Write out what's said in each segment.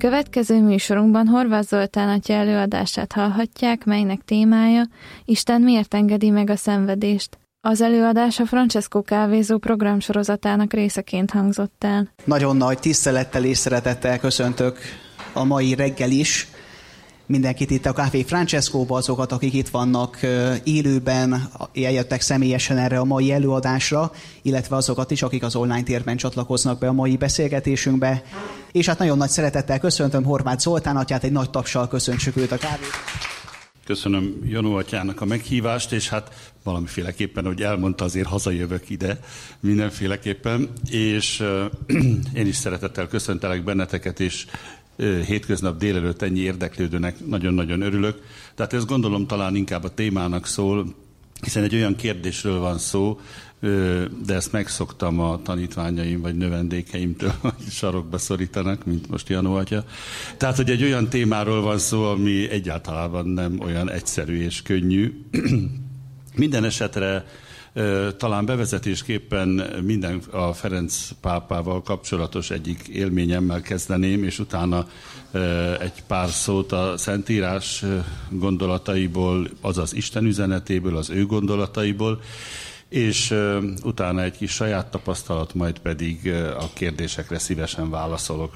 Következő műsorunkban Horváth Zoltán atya előadását hallhatják, melynek témája Isten miért engedi meg a szenvedést. Az előadás a Francesco Kávézó programsorozatának részeként hangzott el. Nagyon nagy tisztelettel és szeretettel köszöntök a mai reggel is mindenkit itt a Café Francescóba, azokat, akik itt vannak élőben, eljöttek személyesen erre a mai előadásra, illetve azokat is, akik az online térben csatlakoznak be a mai beszélgetésünkbe. És hát nagyon nagy szeretettel köszöntöm Horváth Zoltán atyát, egy nagy tapssal köszöntsük őt a kávét. Köszönöm Janó atyának a meghívást, és hát valamiféleképpen, hogy elmondta, azért hazajövök ide mindenféleképpen, és én is szeretettel köszöntelek benneteket, és hétköznap délelőtt ennyi érdeklődőnek nagyon-nagyon örülök. Tehát ezt gondolom talán inkább a témának szól, hiszen egy olyan kérdésről van szó, de ezt megszoktam a tanítványaim vagy növendékeimtől, hogy sarokba szorítanak, mint most Janó atya. Tehát, hogy egy olyan témáról van szó, ami egyáltalán nem olyan egyszerű és könnyű. Minden esetre talán bevezetésképpen minden a Ferenc pápával kapcsolatos egyik élményemmel kezdeném, és utána egy pár szót a Szentírás gondolataiból, azaz Isten üzenetéből, az ő gondolataiból, és utána egy kis saját tapasztalat, majd pedig a kérdésekre szívesen válaszolok.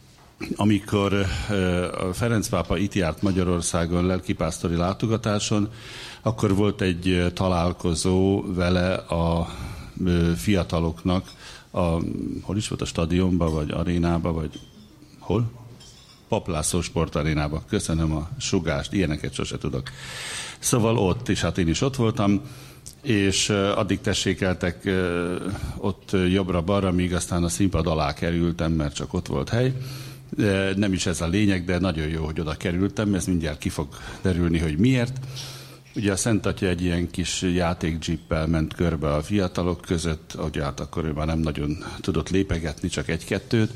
Amikor a Ferenc pápa itt járt Magyarországon lelkipásztori látogatáson, akkor volt egy találkozó vele a fiataloknak, hol is volt, a stadionba, vagy arénába, vagy hol? Pap László sportarénába. Köszönöm a sugást, ilyeneket sose tudok. Szóval ott, és hát én is ott voltam, és addig tessékeltek ott jobbra-balra, míg aztán a színpad alá kerültem, mert csak ott volt hely. Nem is ez a lényeg, de nagyon jó, hogy oda kerültem, ez mindjárt ki fog derülni, hogy miért. Ugye a Szent Atya egy ilyen kis játékdzsippel ment körbe a fiatalok között, ugye hát akkor ő már nem nagyon tudott lépegetni, csak egy-kettőt,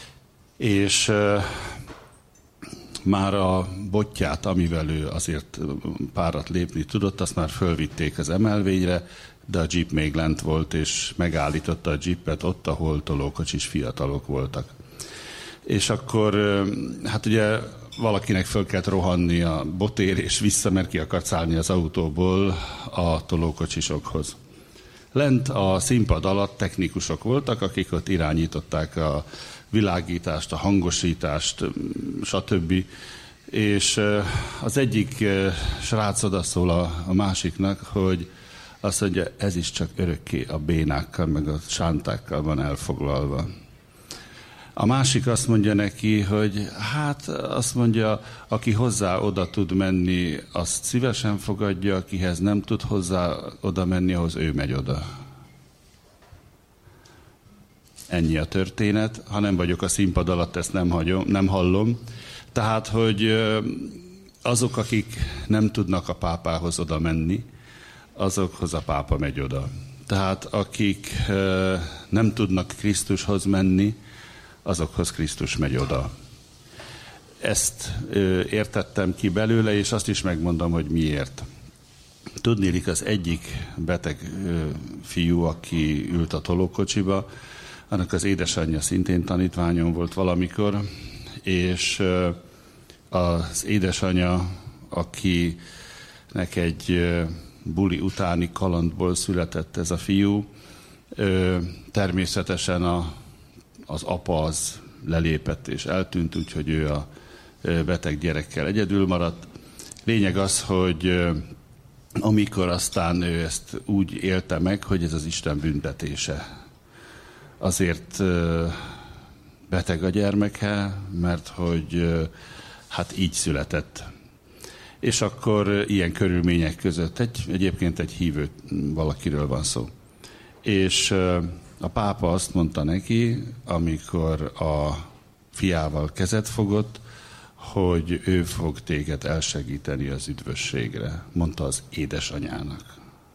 és már a botját, amivel ő azért párat lépni tudott, azt már fölvitték az emelvényre, de a dzsip még lent volt, és megállította a dzsipet ott, ahol tolókocsis fiatalok voltak. És akkor, hát ugye valakinek föl kellett rohanni a botér, és vissza, mert ki akart szállni az autóból a tolókocsisokhoz. Lent a színpad alatt technikusok voltak, akik ott irányították a világítást, a hangosítást, stb. És az egyik srác odaszól a másiknak, hogy azt mondja, ez is csak örökké a bénákkal, meg a sántákkal van elfoglalva. A másik azt mondja neki, hogy hát azt mondja, aki hozzá oda tud menni, azt szívesen fogadja, akihez nem tud hozzá oda menni, ahhoz ő megy oda. Ennyi a történet. Ha nem vagyok a színpad alatt, ezt nem hallom. Tehát, hogy azok, akik nem tudnak a pápához oda menni, azokhoz a pápa megy oda. Tehát akik nem tudnak Krisztushoz menni, azokhoz Krisztus megy oda. Ezt értettem ki belőle, és azt is megmondom, hogy miért. Tudniillik, az egyik beteg fiú, aki ült a tolókocsiba, annak az édesanyja szintén tanítványom volt valamikor, és az édesanyja, akinek egy buli utáni kalandból született ez a fiú, természetesen az apa az lelépett és eltűnt, úgyhogy ő a beteg gyerekkel egyedül maradt. Lényeg az, hogy amikor aztán ő ezt úgy élte meg, hogy ez az Isten büntetése. Azért beteg a gyermeke, mert hogy hát így született. És akkor ilyen körülmények között egyébként egy hívő valakiről van szó. És a pápa azt mondta neki, amikor a fiával kezet fogott, hogy ő fog téged elsegíteni az üdvösségre, mondta az édesanyának.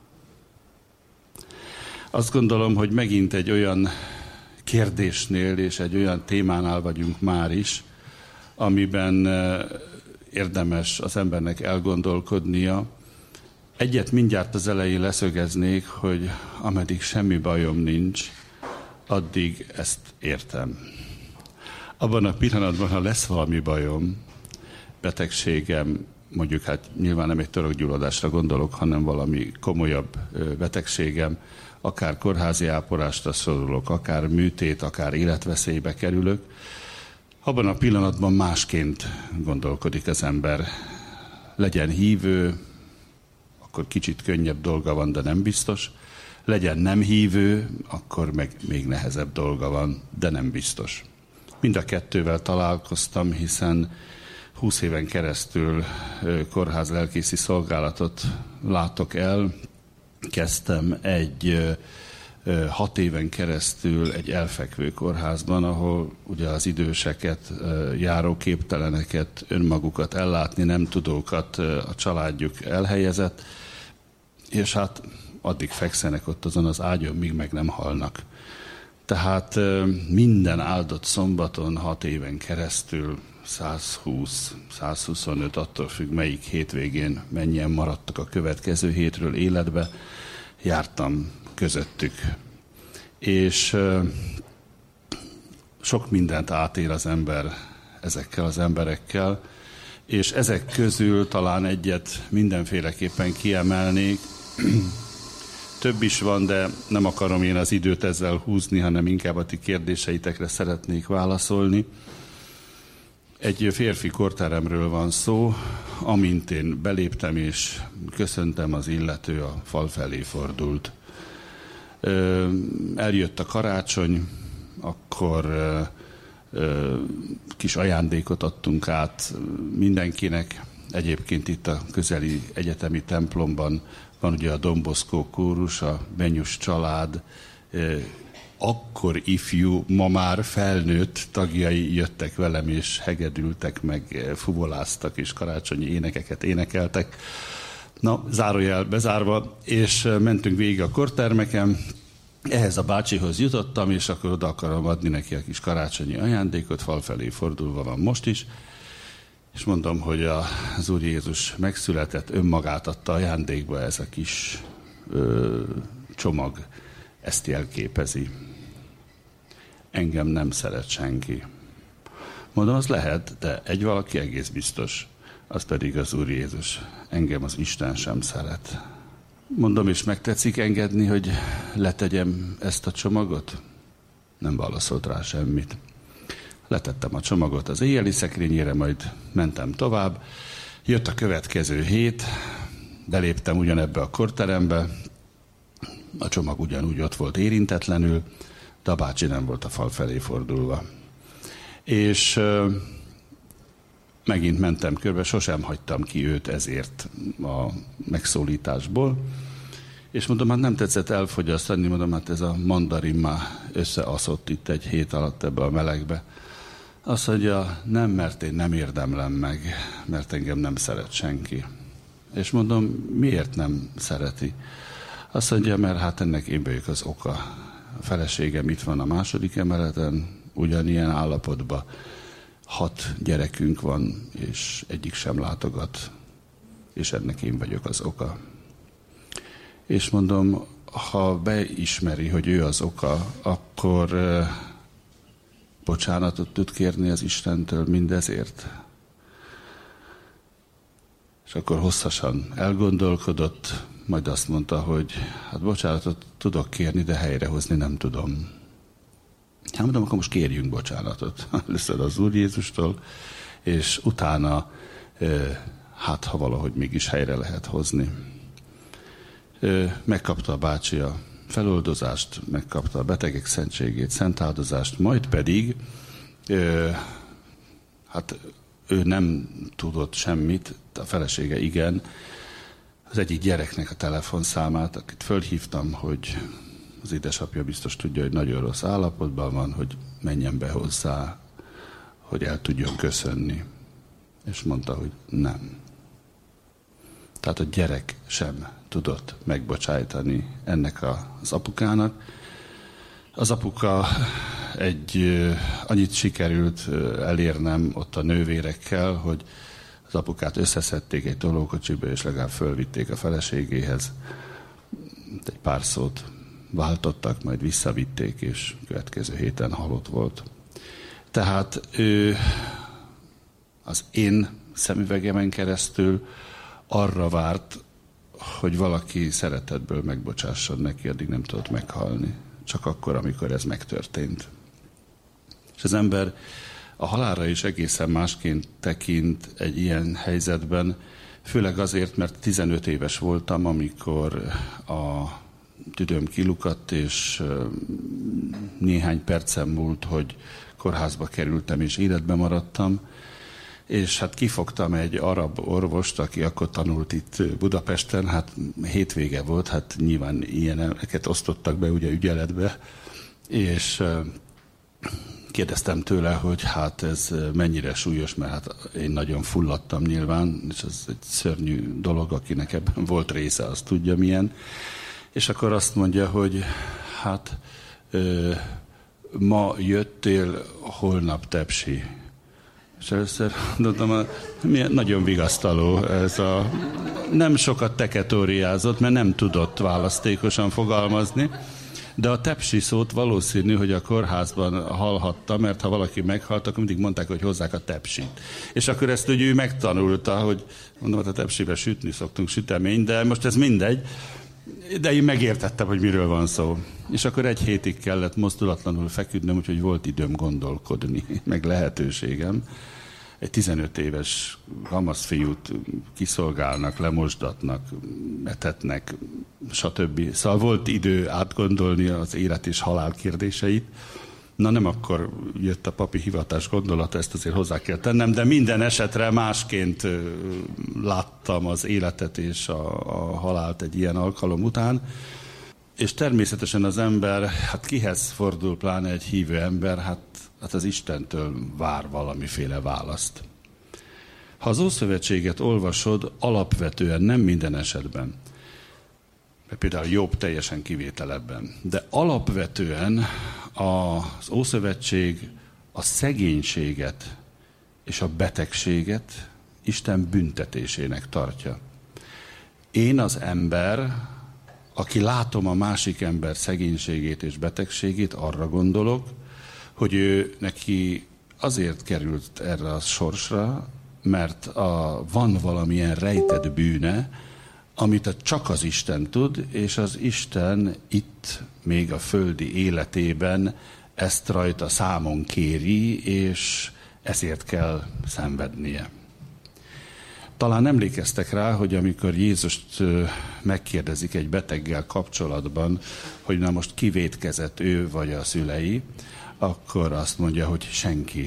Azt gondolom, hogy megint egy olyan kérdésnél és egy olyan témánál vagyunk már is, amiben érdemes az embernek elgondolkodnia. Egyet mindjárt az elején leszögeznék, hogy ameddig semmi bajom nincs, addig ezt értem. abban a pillanatban, ha lesz valami bajom, betegségem, mondjuk hát nyilván nem egy torokgyulladásra gondolok, hanem valami komolyabb betegségem, akár kórházi ápolásra szorulok, akár műtét, akár életveszélybe kerülök, abban a pillanatban másként gondolkodik az ember. Legyen hívő, akkor kicsit könnyebb dolga van, de nem biztos. Legyen nem hívő, akkor meg még nehezebb dolga van, de nem biztos. Mind a kettővel találkoztam, hiszen 20 éven keresztül kórház lelkészi szolgálatot látok el. Kezdtem 6 éven keresztül egy elfekvő kórházban, ahol ugye az időseket, járóképteleneket, önmagukat ellátni nem tudókat a családjuk elhelyezett, és hát addig fekszenek ott azon az ágyon, míg meg nem halnak. Tehát minden áldott szombaton 6 éven keresztül 120, 125, attól függ, melyik hétvégén mennyien maradtak a következő hétről életbe, jártam közöttük. És sok mindent átél az ember ezekkel az emberekkel, és ezek közül talán egyet mindenféleképpen kiemelnék. Több is van, de nem akarom én az időt ezzel húzni, hanem inkább a ti kérdéseitekre szeretnék válaszolni. Egy férfi korteremről van szó, amint én beléptem és köszöntem, az illető a fal felé fordult. Eljött a karácsony, akkor kis ajándékot adtunk át mindenkinek. Egyébként itt a közeli egyetemi templomban van ugye a Don Bosco kórus, a Benyus család, akkor ifjú, ma már felnőtt tagjai jöttek velem, és hegedültek, meg fuvoláztak, és karácsonyi énekeket énekeltek. Na, zárójel bezárva, és mentünk végig a kortermeken. Ehhez a bácsihoz jutottam, és akkor oda akarom adni neki a kis karácsonyi ajándékot, fal felé fordulva van most is. És mondom, hogy az Úr Jézus megszületett, önmagát adta ajándékba, ez a kis csomag ezt jelképezi. Engem nem szeret senki. Mondom, az lehet, de egy valaki egész biztos, az pedig az Úr Jézus. Engem az Isten sem szeret. Mondom, és megtetszik engedni, hogy letegyem ezt a csomagot? Nem válaszolt rá semmit. Letettem a csomagot az éjjeli szekrényére, majd mentem tovább. Jött a következő hét, beléptem ugyanebbe a korterembe, a csomag ugyanúgy ott volt érintetlenül, de a bácsi nem volt a fal felé fordulva. És megint mentem körbe, sosem hagytam ki őt ezért a megszólításból, és mondom, hát nem tetszett elfogyasztani, mondom, hát ez a mandarin már összeaszott itt egy hét alatt ebbe a melegbe. Azt mondja, nem, mert én nem érdemlem meg, mert engem nem szeret senki. És mondom, miért nem szereti? Azt mondja, mert hát ennek én vagyok az oka. A feleségem itt van a 2. emeleten, ugyanilyen állapotban. 6 gyerekünk van, és egyik sem látogat, és ennek én vagyok az oka. És mondom, ha beismeri, hogy ő az oka, akkor bocsánatot tud kérni az Istentől mindezért? És akkor hosszasan elgondolkodott, majd azt mondta, hogy hát bocsánatot tudok kérni, de helyrehozni nem tudom. Hát mondom, akkor most kérjünk bocsánatot. Először az Úr Jézustól, és utána hát ha valahogy mégis helyre lehet hozni. Megkapta a bácsi a feloldozást, megkapta a betegek szentségét, szentáldozást, majd pedig hát ő nem tudott semmit, a felesége igen, az egyik gyereknek a telefonszámát, akit fölhívtam, hogy az édesapja biztos tudja, hogy nagyon rossz állapotban van, hogy menjen be hozzá, hogy el tudjon köszönni. És mondta, hogy nem. Tehát a gyerek sem tudott megbocsájtani ennek az apukának. Az apuka annyit sikerült elérnem ott a nővérekkel, hogy az apukát összeszedték egy tolókocsiba, és legalább fölvitték a feleségéhez. Egy pár szót váltottak, majd visszavitték, és következő héten halott volt. Tehát ő az én szemüvegemen keresztül arra várt, hogy valaki szeretetből megbocsásson neki, addig nem tudott meghalni. Csak akkor, amikor ez megtörtént. És az ember a halálra is egészen másként tekint egy ilyen helyzetben, főleg azért, mert 15 éves voltam, amikor a tüdőm kilukadt, és néhány percen múlt, hogy kórházba kerültem, és életbe maradtam. És hát kifogtam egy arab orvost, aki akkor tanult itt Budapesten, hát hétvége volt, hát nyilván ilyeneket osztottak be ugye ügyeletbe, és kérdeztem tőle, hogy hát ez mennyire súlyos, mert hát én nagyon fulladtam nyilván, és ez egy szörnyű dolog, akinek ebben volt része, az tudja milyen. És akkor azt mondja, hogy hát ma jöttél, holnap tepsi. És először mondtam, nagyon vigasztaló ez a... Nem sokat teketóriázott, mert nem tudott választékosan fogalmazni, de a tepsi szót valószínű, hogy a kórházban hallhatta, mert ha valaki meghalt, akkor mindig mondták, hogy hozzák a tepsit. És akkor ezt ugye ő megtanulta, hogy mondom, hogy a tepsibe sütni szoktunk sütemény, de most ez mindegy. De én megértettem, hogy miről van szó. És akkor egy hétig kellett mozdulatlanul feküdnöm, úgyhogy volt időm gondolkodni, meg lehetőségem. Egy 15 éves kamaszfiút kiszolgálnak, lemosdatnak, etetnek, stb. Szóval volt idő átgondolni az élet és halál kérdéseit. Na nem akkor jött a papi hivatás gondolata, ezt azért hozzá kell tennem, de minden esetre másként láttam az életet és a halált egy ilyen alkalom után. És természetesen az ember, hát kihez fordul, pláne egy hívő ember, hát az Istentől vár valamiféle választ. Ha az Ószövetséget olvasod, alapvetően nem minden esetben, például Jobb teljesen kivételebben, de alapvetően az Ószövetség a szegénységet és a betegséget Isten büntetésének tartja. Én az ember, aki látom a másik ember szegénységét és betegségét, arra gondolok, hogy ő neki azért került erre a sorsra, mert van valamilyen rejtett bűne, amit csak az Isten tud, és az Isten itt még a földi életében ezt rajta számon kéri, és ezért kell szenvednie. Talán emlékeztek rá, hogy amikor Jézust megkérdezik egy beteggel kapcsolatban, hogy na most ki vétkezett, ő vagy a szülei, akkor azt mondja, hogy senki.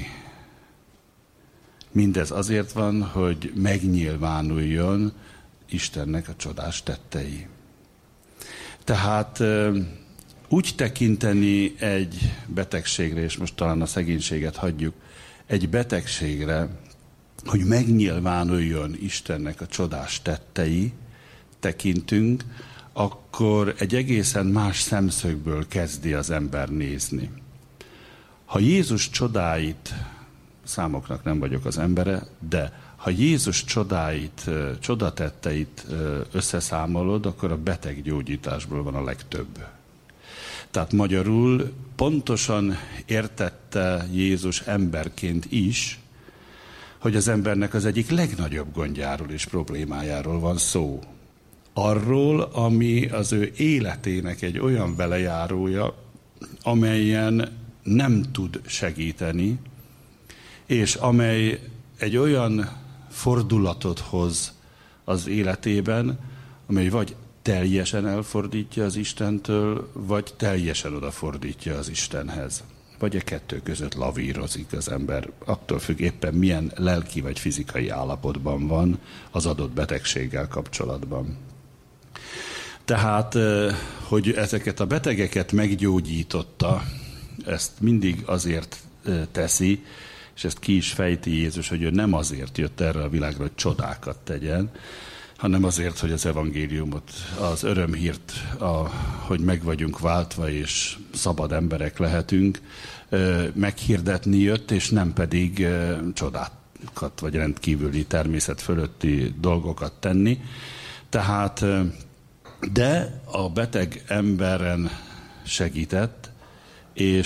Mindez azért van, hogy megnyilvánuljon Istennek a csodás tettei. Tehát úgy tekinteni egy betegségre, és most talán a szegénységet hagyjuk, egy betegségre, hogy megnyilvánuljon Istennek a csodás tettei, tekintünk, akkor egy egészen más szemszögből kezdi az ember nézni. Ha Jézus csodáit, számoknak nem vagyok az embere, de ha Jézus csodáit, csodatetteit összeszámolod, akkor a beteggyógyításból van a legtöbb. Tehát magyarul pontosan értette Jézus emberként is, hogy az embernek az egyik legnagyobb gondjáról és problémájáról van szó. Arról, ami az ő életének egy olyan velejárója, amelyen nem tud segíteni, és amely egy olyan fordulatot hoz az életében, amely vagy teljesen elfordítja az Istentől, vagy teljesen odafordítja az Istenhez. Vagy a kettő között lavírozik az ember. Attól függ éppen milyen lelki vagy fizikai állapotban van az adott betegséggel kapcsolatban. Tehát, hogy ezeket a betegeket meggyógyította, ezt mindig azért teszi, és ezt ki is fejti Jézus, hogy ő nem azért jött erre a világra, hogy csodákat tegyen, hanem azért, hogy az evangéliumot, az örömhírt, hogy meg vagyunk váltva és szabad emberek lehetünk, meghirdetni jött, és nem pedig csodákat, vagy rendkívüli természet fölötti dolgokat tenni. Tehát, de a beteg emberen segített, és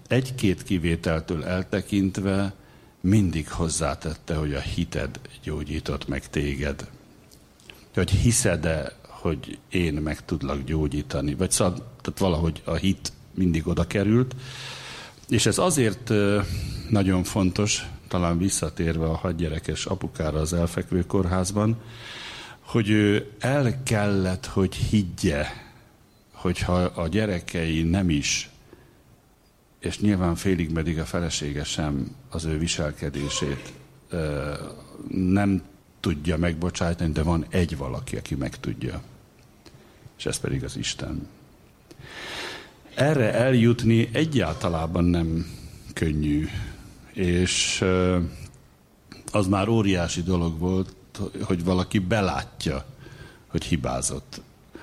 egy-két kivételtől eltekintve mindig hozzátette, hogy a hited gyógyított meg téged. Hogy hiszed-e, hogy én meg tudlak gyógyítani. Vagy szóval, tehát valahogy a hit mindig oda került. És ez azért nagyon fontos, talán visszatérve a 6 gyerekes apukára az elfekvő kórházban, hogy ő el kellett, hogy higgye, hogyha a gyerekei nem is, és nyilván félig meddig a felesége sem az ő viselkedését nem tudja megbocsájtani, de van egy valaki, aki meg tudja. És ez pedig az Isten. Erre eljutni egyáltalában nem könnyű. És az már óriási dolog volt, hogy valaki belátja, hogy hibázott.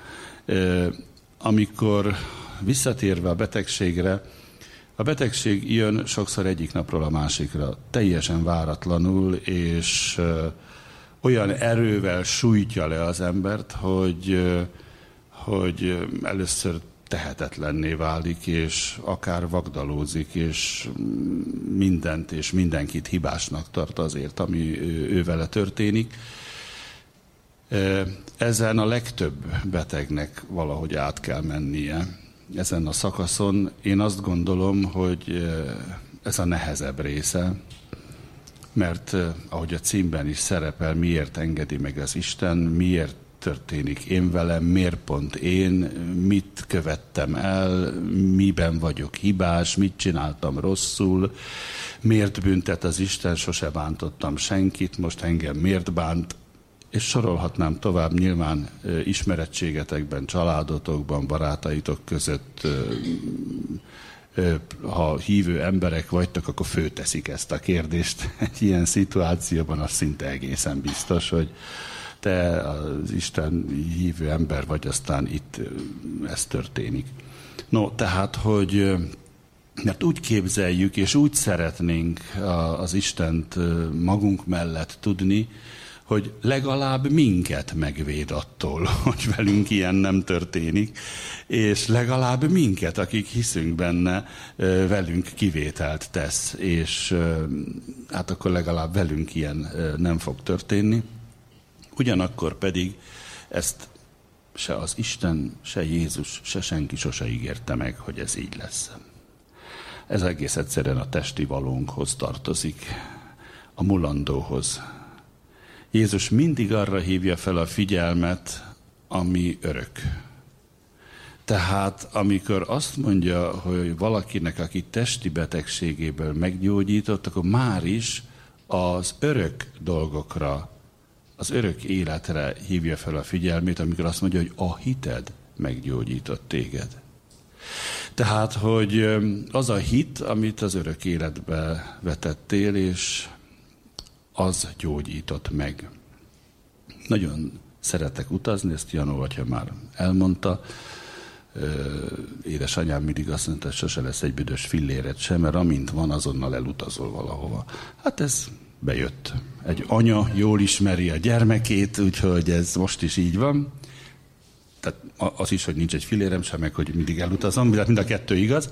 Amikor visszatérve a betegségre, a betegség jön sokszor egyik napról a másikra, teljesen váratlanul, és olyan erővel sújtja le az embert, hogy először tehetetlenné válik, és akár vagdalózik, és mindent és mindenkit hibásnak tart azért, ami ő vele történik. Ezen a legtöbb betegnek valahogy át kell mennie. Ezen a szakaszon én azt gondolom, hogy ez a nehezebb része, mert ahogy a címben is szerepel, miért engedi meg az Isten, miért történik én velem, miért pont én, mit követtem el, miben vagyok hibás, mit csináltam rosszul, miért büntet az Isten, sose bántottam senkit, most engem miért bánt, és sorolhatnám tovább, nyilván ismerettségetekben, családotokban, barátaitok között, ha hívő emberek vagytok, akkor fölteszik ezt a kérdést. Egy ilyen szituációban az szinte egészen biztos, hogy te az Isten hívő ember vagy, aztán itt ez történik. No, tehát, hogy mert úgy képzeljük, és úgy szeretnénk az Istent magunk mellett tudni, hogy legalább minket megvéd attól, hogy velünk ilyen nem történik, és legalább minket, akik hiszünk benne, velünk kivételt tesz, és hát akkor legalább velünk ilyen nem fog történni. Ugyanakkor pedig ezt se az Isten, se Jézus, se senki sose ígérte meg, hogy ez így lesz. Ez egész egyszerűen a testi valónkhoz tartozik, a mulandóhoz. Jézus mindig arra hívja fel a figyelmet, ami örök. Tehát amikor azt mondja, hogy valakinek, aki testi betegségéből meggyógyított, akkor már is az örök dolgokra, az örök életre hívja fel a figyelmét, amikor azt mondja, hogy a hited meggyógyított téged. Tehát, hogy az a hit, amit az örök életbe vetettél, és az gyógyított meg. Nagyon szeretek utazni, ezt Janó atya már elmondta. Édesanyám mindig azt mondta, hogy sose lesz egy büdös filléret sem, mert amint van, azonnal elutazol valahova. Hát ez bejött. Egy anya jól ismeri a gyermekét, úgyhogy ez most is így van. Tehát az is, hogy nincs egy fillérem sem, meg hogy mindig elutazom, mind a kettő igaz.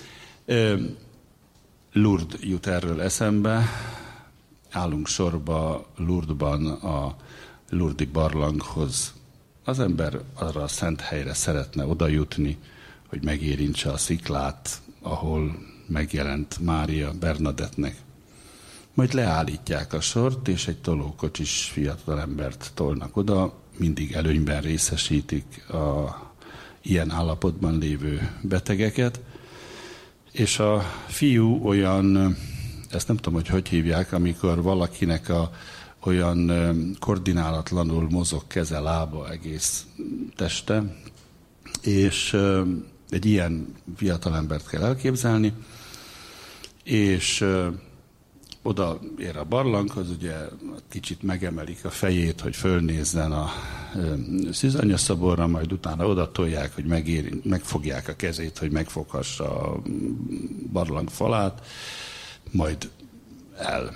Lourdes jut erről eszembe. Állunk sorba Lourdesban a Lourdes barlanghoz. Az ember arra a szent helyre szeretne odajutni, hogy megérintse a sziklát, ahol megjelent Mária Bernadettnek. Majd leállítják a sort, és egy tolókocsis fiatalembert tolnak oda, mindig előnyben részesítik a ilyen állapotban lévő betegeket, és a fiú olyan, ezt nem tudom, hogy hívják, amikor valakinek olyan koordinálatlanul mozog keze, lába, egész teste, és egy ilyen fiatalembert kell elképzelni, és oda ér a barlanghoz, ugye kicsit megemelik a fejét, hogy fölnézzen a szűzanyaszoborra, majd utána oda tolják, hogy megfogják a kezét, hogy megfoghassa a barlang falát, majd el.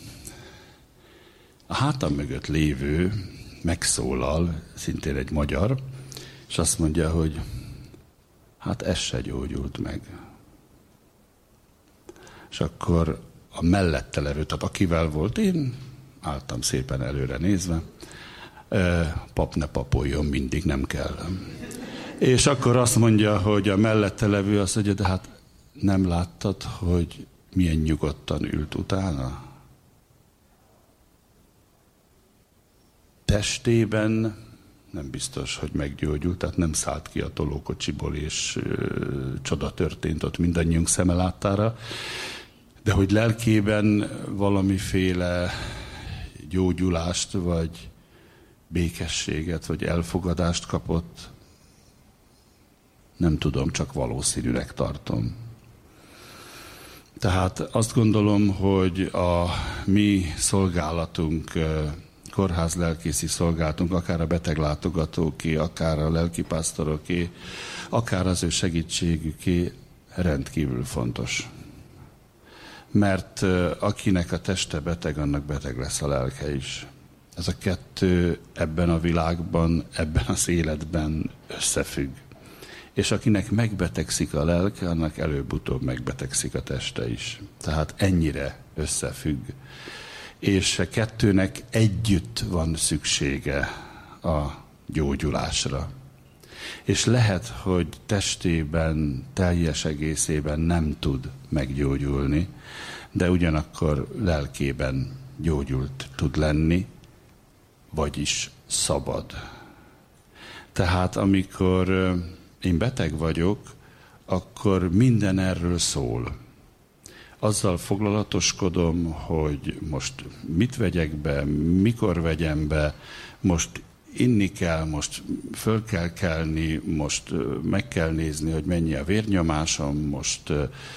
A hátam mögött lévő megszólal, szintén egy magyar, és azt mondja, hogy hát ez se gyógyult meg. és akkor a mellette levő, tehát akivel volt, én álltam szépen előre nézve, pap ne papoljon, mindig nem kell. És akkor azt mondja, hogy a mellette levő azt mondja, de hát nem láttad, hogy milyen nyugodtan ült utána? Testében nem biztos, hogy meggyógyult, tehát nem szállt ki a tolókocsiból, és csoda történt ott mindannyiunk szeme láttára, de hogy lelkében valamiféle gyógyulást, vagy békességet, vagy elfogadást kapott, nem tudom, csak valószínűleg tartom. Tehát azt gondolom, hogy a mi szolgálatunk, kórházlelkészi szolgálatunk, akár a beteglátogatóké, akár a lelkipásztoroké, akár az ő segítségüké rendkívül fontos. Mert akinek a teste beteg, annak beteg lesz a lelke is. Ez a kettő ebben a világban, ebben az életben összefügg. És akinek megbetegszik a lelke, annak előbb-utóbb megbetegszik a teste is. Tehát ennyire összefügg. És a kettőnek együtt van szüksége a gyógyulásra. És lehet, hogy testében, teljes egészében nem tud meggyógyulni, de ugyanakkor lelkében gyógyult tud lenni, vagyis szabad. Tehát amikor én beteg vagyok, akkor minden erről szól. Azzal foglalatoskodom, hogy most mit vegyek be, mikor vegyem be, most inni kell, most föl kell kelni, most meg kell nézni, hogy mennyi a vérnyomásom, most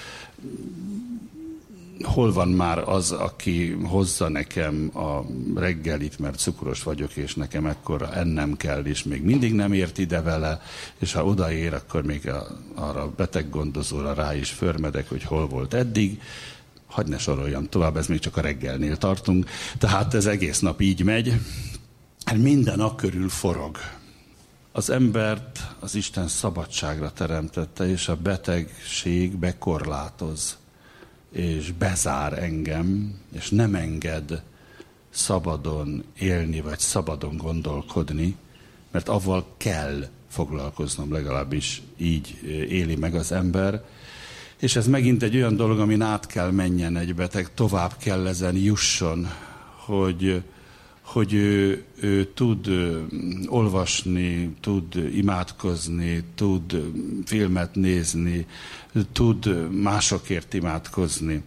hol van már az, aki hozza nekem a reggelit, mert cukros vagyok, és nekem ekkora ennem kell, és még mindig nem ért ide vele, és ha odaér, akkor még arra a beteggondozóra rá is förmedek, hogy hol volt eddig. Hadd ne soroljam tovább, ez még csak a reggelnél tartunk. Tehát ez egész nap így megy. Minden a körül forog. Az embert az Isten szabadságra teremtette, és a betegség bekorlátoz, és bezár engem, és nem enged szabadon élni, vagy szabadon gondolkodni, mert avval kell foglalkoznom, legalábbis így éli meg az ember. És ez megint egy olyan dolog, amin át kell menjen egy beteg, tovább kell ezen jusson, hogy ő tud olvasni, tud imádkozni, tud filmet nézni, tud másokért imádkozni.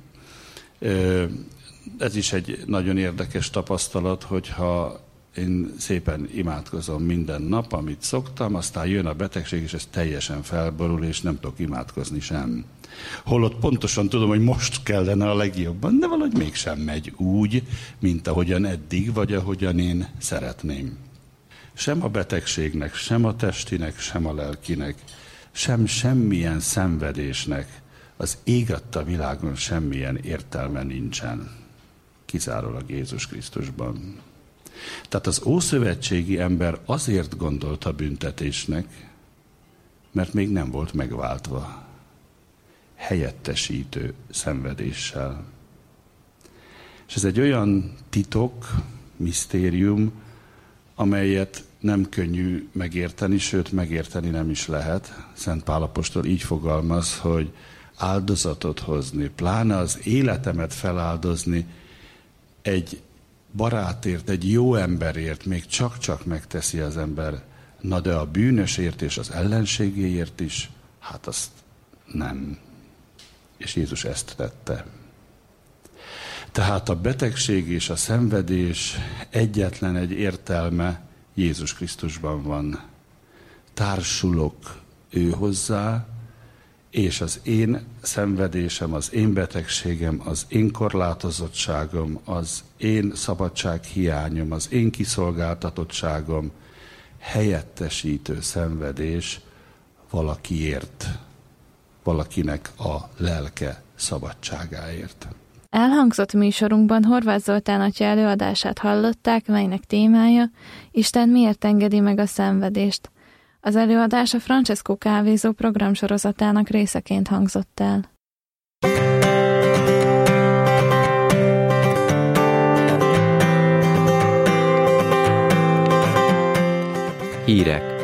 Ez is egy nagyon érdekes tapasztalat, hogyha én szépen imádkozom minden nap, amit szoktam, aztán jön a betegség, és ez teljesen felborul, és nem tudok imádkozni sem. Holott pontosan tudom, hogy most kellene a legjobban, de valahogy mégsem megy úgy, mint ahogyan eddig, vagy ahogyan én szeretném. Sem a betegségnek, sem a testinek, sem a lelkinek, sem semmilyen szenvedésnek az ég adta világon semmilyen értelme nincsen. Kizárólag Jézus Krisztusban. Tehát az ószövetségi ember azért gondolta büntetésnek, mert még nem volt megváltva. Helyettesítő szenvedéssel. És ez egy olyan titok, misztérium, amelyet nem könnyű megérteni, sőt megérteni nem is lehet. Szent Pál apostol így fogalmaz, hogy áldozatot hozni, pláne az életemet feláldozni egy barátért, egy jó emberért még csak-csak megteszi az ember, na de a bűnösért és az ellenségéért is, hát azt nem. És Jézus ezt tette. Tehát a betegség és a szenvedés egyetlen egy értelme Jézus Krisztusban van. Társulok ő hozzá, és az én szenvedésem, az én betegségem, az én korlátozottságom, az én szabadsághiányom, az én kiszolgáltatottságom helyettesítő szenvedés valakiért, valakinek a lelke szabadságáért. Elhangzott műsorunkban Horváth Zoltán atya előadását hallották, melynek témája Isten miért engedi meg a szenvedést. Az előadás a Francesco kávézó programsorozatának részeként hangzott el. Hírek.